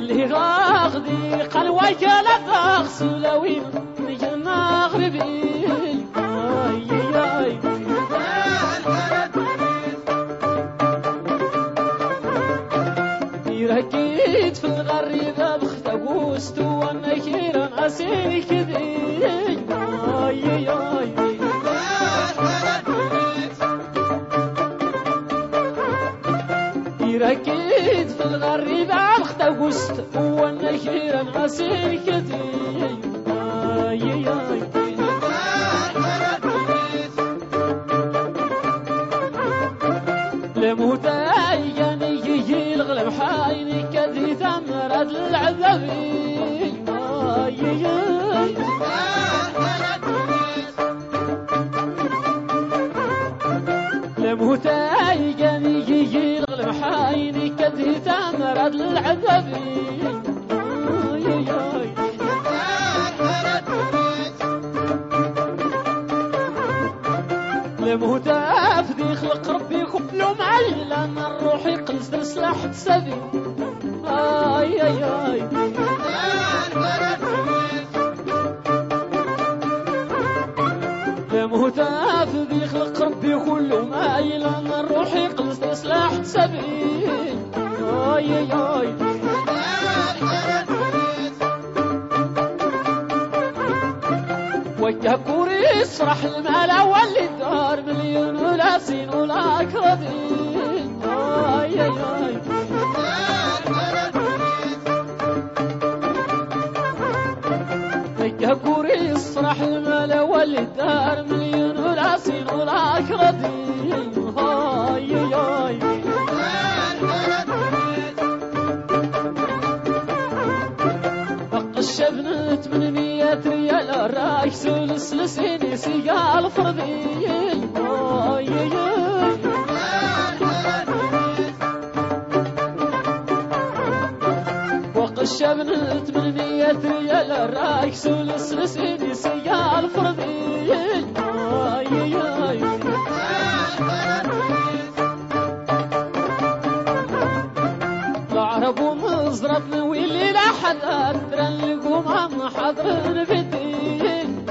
اللي غاغدي قال وكالة تغسل وين نجنا غربي يركيت في الغريبة بخت أبوست وانا كيرا ناسي كذي يركيت في الغريبة بخت أبوست وانا كيرا ناسي كذي لموتاي يعني يجي الغلب حايني كذي ثمرة العذابي لموتاي يعني يجي الغلب حايني كذي ثمرة العذابي لموتا فدي خلق ربي كله معي لما الروح يقلس سلاح تسبي لموتا فدي خلق ربي كله معي لما الروح يقلس سلاح تسبي وجه كوري يسرح المال واللي دار مليون ولا سين ولا كردين وجه كوري يسرح المال واللي دار مليون ولا سين ولا كردين الشبنة 800 ريال رايح سلسلسيني سيقال فرضي وق الشبنة 800 ريال رايح سلسلسيني سيقال فرضي العرب ومزرطنا واللي لا حد أدرى لقوم عم حضرن في الدين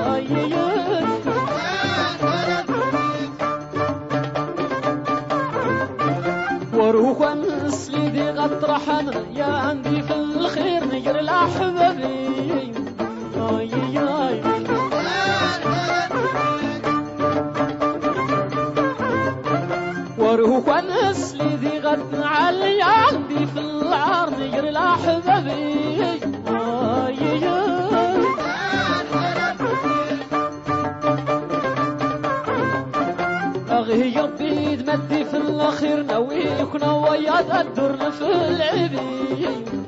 وروح ونسلي دي غطرحنا يا عندي في الخير نجر الأحبابي وروح ونسلي دي غطن علي عندي في العار نجر الأحبابي أغي ربي تمدي في الأخير نويك نويات الدر في العبي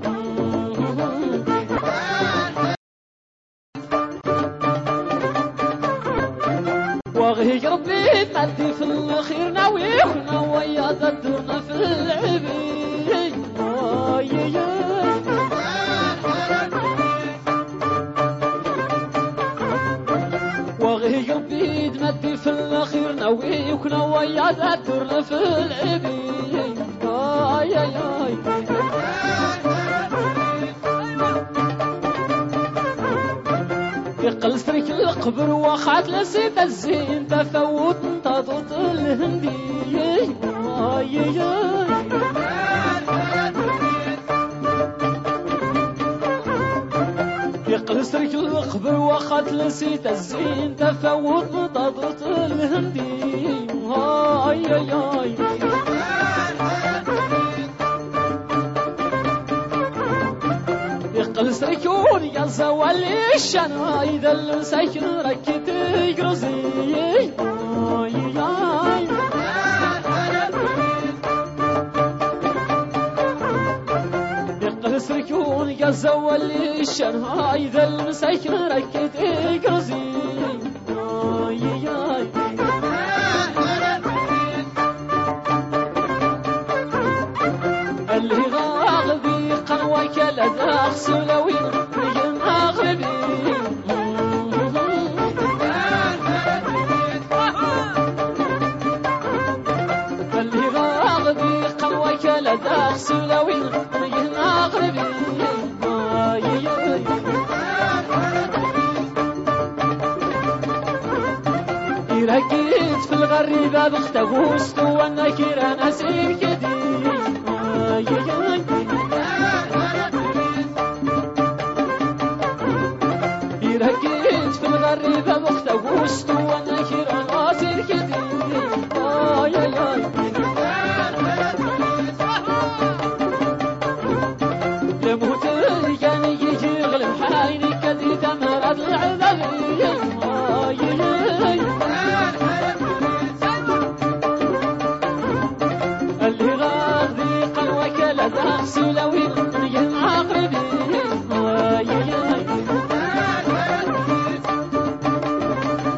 وغي ربي تمدي في الأخير نويك نويات الدر في العبي وغي ربي تمدي في الأخير نويك نويات الدر في العبي يقل سرك القبر وخات لسيت الزين تفوت انتظت الهندي يقل سرك القبر وخات لسيت الزين تفوت انتظت الهندي يقل سركون يا زوالي الشنا إذا المساكن ركت يقرزي يقل سركون يا زوالي الشنا إذا المساكن ركت يقرزي اللي غاغبي قنوك لذاق سلوين رجل مغربي اللي غاغبي قنوك لذاق سلوين رجل مغربي الغريبة بختبوست والنكير نسيب كدي يركيت في الغريبة بختبوست والنكير نسيب كدي لموت كان يجي غلب حايني كدي تمرد العذابية اللي غاضي قلوك لدى سلوي